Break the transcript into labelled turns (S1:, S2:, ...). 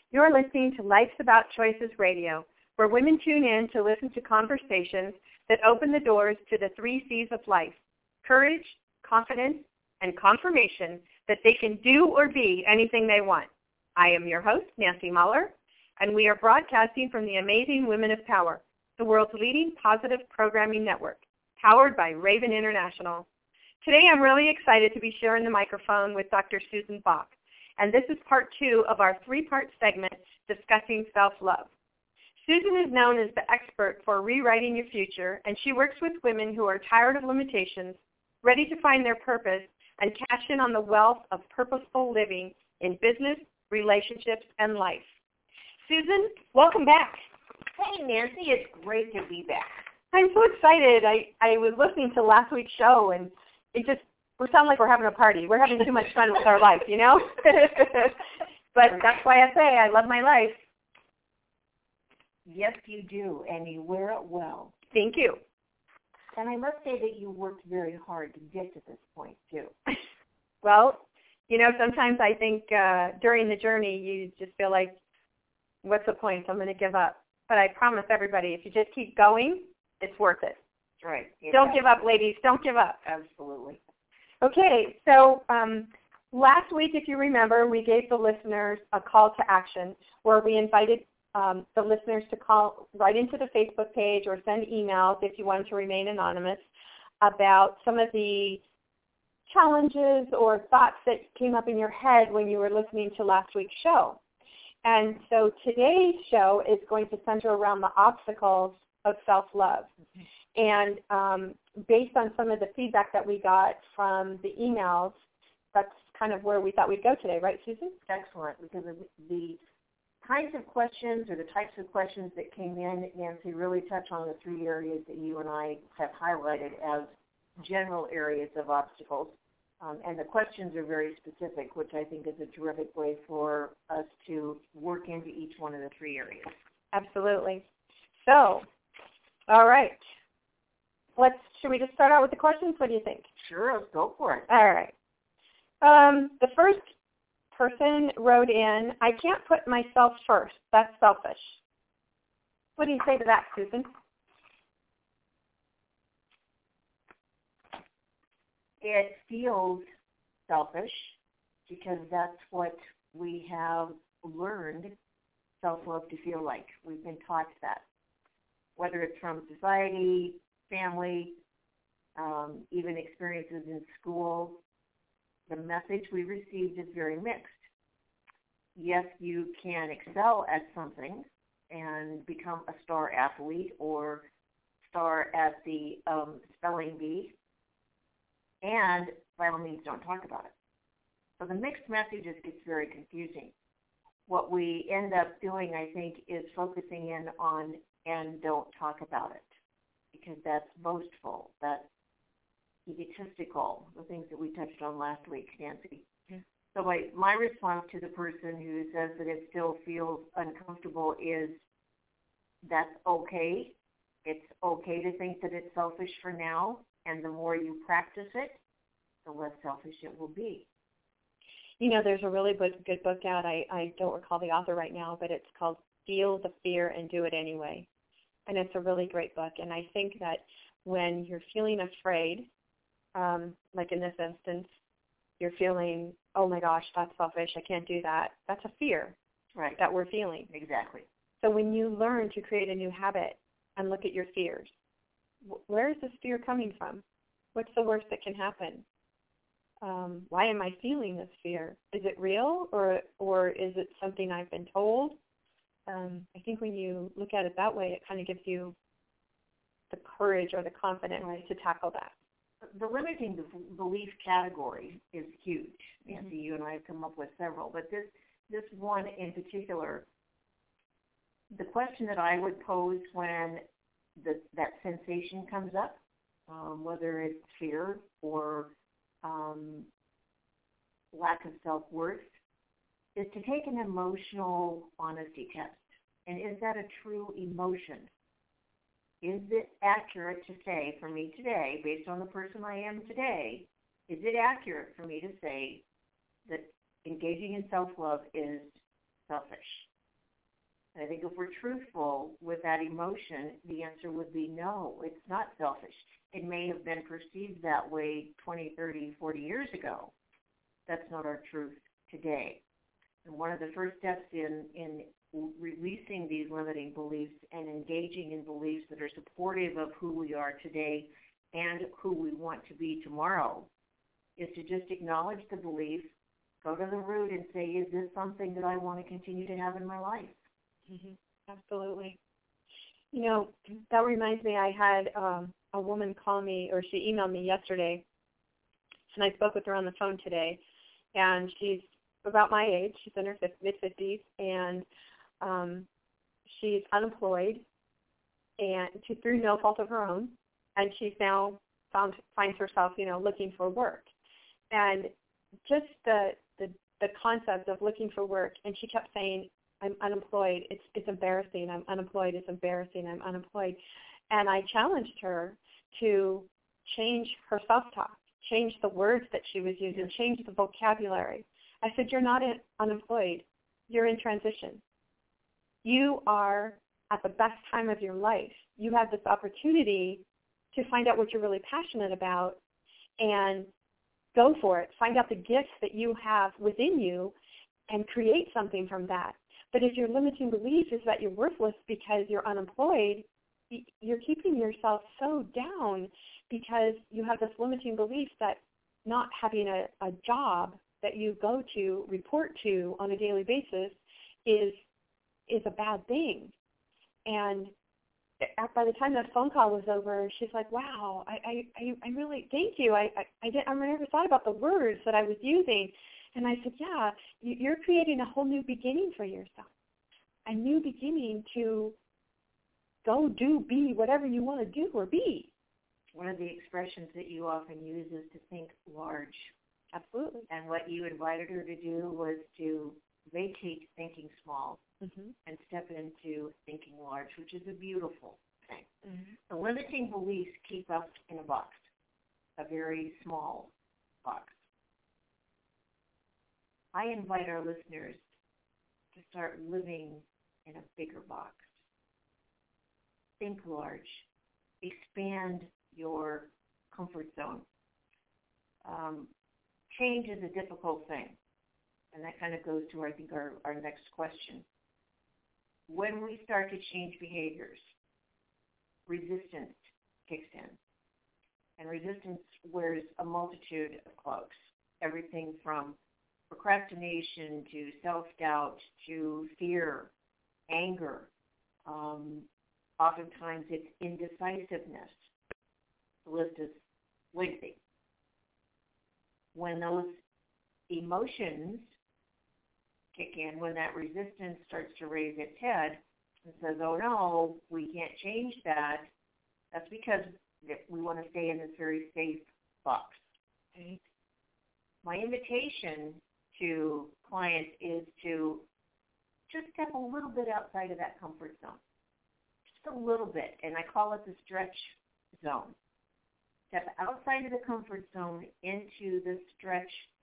S1: You're listening to Life's About Choices Radio, where women tune in to listen to conversations that open the doors to the 3 C's of life: courage, confidence, and confirmation that they can do or be anything they want. I am your host, Nancy Muller, and we are broadcasting from the Amazing Women of Power, the world's leading positive programming network, powered by Raven International. Today I'm really excited to be sharing the microphone with Dr. Susan Bach, and this is part 2 of our 3-part segment discussing self-love. Susan is known as the expert for rewriting your future, and she works with women who are tired of limitations, ready to find their purpose, and cash in on the wealth of purposeful living in business, relationships, and life. Susan, welcome back.
S2: Hey, Nancy, it's great to be back.
S1: I'm so excited. I was listening to last week's show, and we sound like we're having a party. We're having too much fun with our life, you know? But that's why I say I love my life.
S2: Yes, you do, and you wear it well.
S1: Thank you.
S2: And I must say that you worked very hard to get to this point, too.
S1: Well, you know, sometimes I think during the journey you just feel like, what's the point? I'm going to give up. But I promise everybody, if you just keep going, it's worth it.
S2: That's right.
S1: Don't give up, ladies. Don't give up.
S2: Absolutely.
S1: Okay, so last week, if you remember, we gave the listeners a call to action where we invited the listeners to call right into the Facebook page or send emails if you wanted to remain anonymous about some of the challenges or thoughts that came up in your head when you were listening to last week's show. And so today's show is going to center around the obstacles of self-love. And based on some of the feedback that we got from the emails, that's kind of where we thought we'd go today, right, Susan?
S2: Excellent, because of the kinds of questions or the types of questions that came in, Nancy, really touch on the 3 areas that you and I have highlighted as general areas of obstacles. And the questions are very specific, which I think is a terrific way for us to work into each one of the 3 areas.
S1: Absolutely. So, all right. Should we just start out with the questions? What do you think?
S2: Sure, let's go for it.
S1: All right. The first person wrote in, I can't put myself first. That's selfish. What do you say to that, Susan?
S2: It feels selfish because that's what we have learned self-love to feel like. We've been taught that. Whether it's from society, family, even experiences in school, the message we received is very mixed. Yes, you can excel at something and become a star athlete or star at the spelling bee, and by all means don't talk about it. So the mixed messages gets very confusing. What we end up doing, I think, is focusing in on and don't talk about it, because that's boastful, that's egotistical, the things that we touched on last week, Nancy. Mm-hmm. So my response to the person who says that it still feels uncomfortable is that's okay. It's okay to think that it's selfish for now, and the more you practice it, the less selfish it will be.
S1: You know, there's a really good book out. I don't recall the author right now, but it's called Feel the Fear and Do It Anyway. And it's a really great book. And I think that when you're feeling afraid, like in this instance, you're feeling, oh my gosh, that's selfish, I can't do that. That's a fear,
S2: right,
S1: that we're feeling.
S2: Exactly.
S1: So when you learn to create a new habit and look at your fears, where is this fear coming from? What's the worst that can happen? Why am I feeling this fear? Is it real or is it something I've been told? I think when you look at it that way, it kind of gives you the courage or the confidence to tackle that.
S2: The limiting belief category is huge. Nancy, you and I have come up with several, but this one in particular, the question that I would pose when that sensation comes up, whether it's fear or lack of self-worth, is to take an emotional honesty test. And is that a true emotion? Is it accurate to say for me today, based on the person I am today, is it accurate for me to say that engaging in self-love is selfish? And I think if we're truthful with that emotion, the answer would be no, it's not selfish. It may have been perceived that way 20, 30, 40 years ago. That's not our truth today. And one of the first steps in releasing these limiting beliefs and engaging in beliefs that are supportive of who we are today and who we want to be tomorrow is to just acknowledge the belief, go to the root and say, is this something that I want to continue to have in my life?
S1: Mm-hmm. Absolutely. You know, that reminds me, I had a woman call me, or she emailed me yesterday, and I spoke with her on the phone today, and she's about my age. She's in her mid-50s, and she's unemployed, and she's through no fault of her own, and she's now finds herself, looking for work. And just the concept of looking for work, and she kept saying, I'm unemployed, it's embarrassing, I'm unemployed, it's embarrassing, I'm unemployed. And I challenged her to change her self-talk, change the words that she was using, change the vocabulary. I said, you're not unemployed, you're in transition. You are at the best time of your life. You have this opportunity to find out what you're really passionate about and go for it. Find out the gifts that you have within you and create something from that. But if your limiting belief is that you're worthless because you're unemployed, you're keeping yourself so down because you have this limiting belief that not having a job that you go to, report to on a daily basis is a bad thing. And by the time that phone call was over, she's like, wow, I really, thank you. I never thought about the words that I was using. And I said, yeah, you're creating a whole new beginning for yourself, a new beginning to go be whatever you want to do or be.
S2: One of the expressions that you often use is to think large.
S1: Absolutely.
S2: And what you invited her to do was to vacate thinking small and step into thinking large, which is a beautiful thing. Mm-hmm. The limiting beliefs keep us in a box, a very small box. I invite our listeners to start living in a bigger box. Think large. Expand your comfort zone. Change is a difficult thing. And that kind of goes to, I think, our next question. When we start to change behaviors, resistance kicks in. And resistance wears a multitude of cloaks, everything from procrastination to self-doubt to fear, anger. Oftentimes it's indecisiveness. The list is lengthy. When those emotions kick in, when that resistance starts to raise its head and says, oh no, we can't change that, that's because we want to stay in this very safe box. Okay? My invitation to clients is to just step a little bit outside of that comfort zone. Just a little bit, and I call it the stretch zone. Step outside of the comfort zone into the stretch